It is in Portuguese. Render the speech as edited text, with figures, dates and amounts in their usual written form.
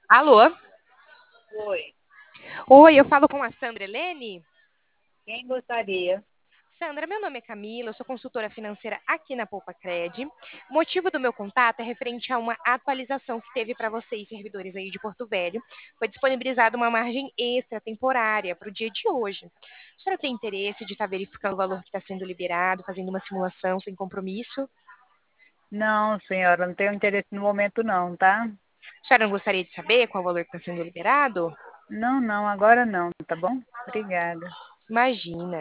Alô? Oi, Oi, eu falo com a Sandra Helene? quem gostaria? Sandra, meu nome é Camila, eu sou consultora financeira aqui na Poupa Cred. O motivo do meu contato é referente a uma atualização que teve para vocês, servidores aí de Porto Velho. Foi disponibilizada uma margem extra temporária para o dia de hoje. A senhora tem interesse de estar verificando o valor que está sendo liberado, fazendo uma simulação sem compromisso? Não, senhora, não tenho interesse no momento não, tá? A senhora não gostaria de saber qual o valor que está sendo liberado? Não, agora não, tá bom? Obrigada. Imagina.